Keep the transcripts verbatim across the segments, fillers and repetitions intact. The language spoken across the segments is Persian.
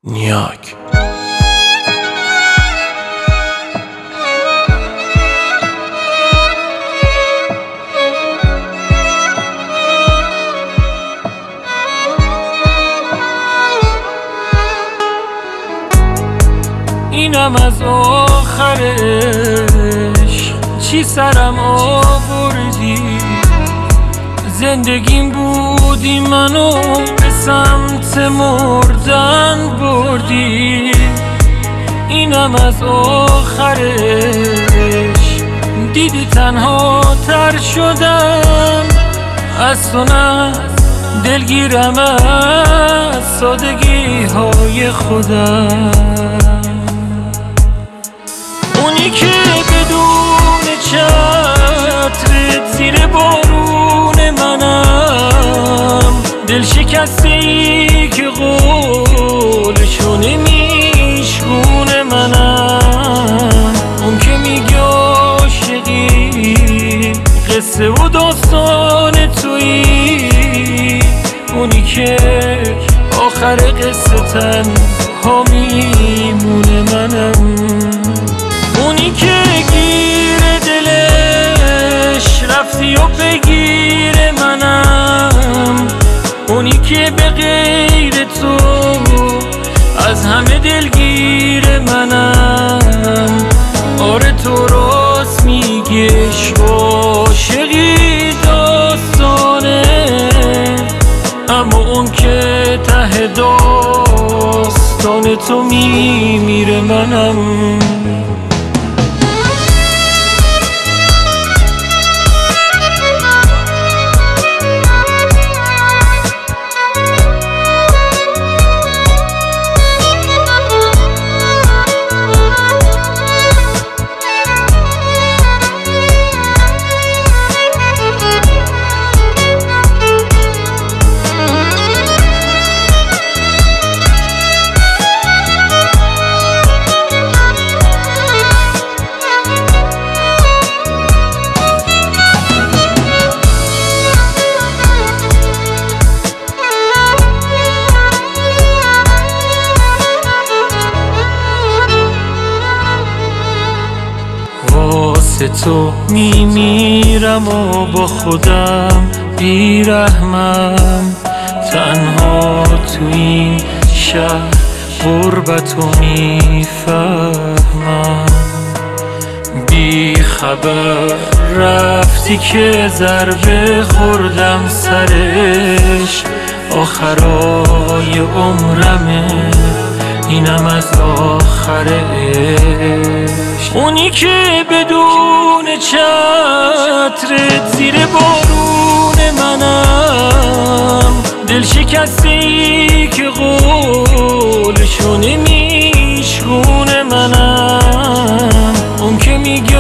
نیاک. اینم از آخرش، چی سرم آوردی؟ زندگیم بودی منو به سمت مردن بردی. اینم از آخرش، دیدی تنها تر شدم از تو، نه دلگیرم از سادگی های خودم. اونی که بدون چترت زیر بارون منم، دل شکستی که قولشو نمیشکونه منم. اون که میگه عاشقی قصه و داستان تویی، اونی که آخر قصه تنها میمونه منم. اونی که گیر دلش رفتی و بگیر منم، اونی که به غیر تو از همه دلگیر منم. آره تو راست میگیش عاشقی داستانه، اما اون که ته داستان تو میمیره منم. واسه تو میمیرم و با خودم بیرحمم، تنها تو این شهر غربتو میفهمم. بی خبر رفتی که ضربه خوردم سرش، آخرای عمرمه اینم از آخرش. اونی که بدون چترت زیر بارون منم، دل شکستی که قولشو نمیشکونه منم. اون که میگه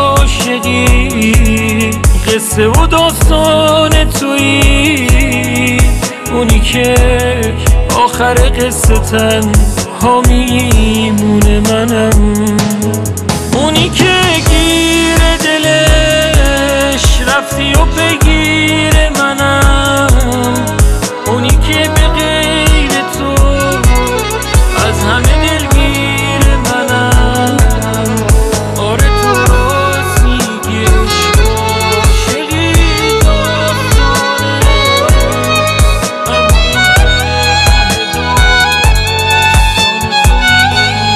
عاشقی قصه و داستان تویی، اونی که آخر قصه تنها میمونه منم. اونی که گیر دلش رفتی و بگیر منم، اونی که به غیر تو از همه دلگیر منم. آره تو راست میگی عاشقی داستانه،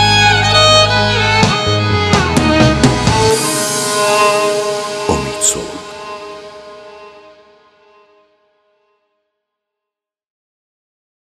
امید صبح.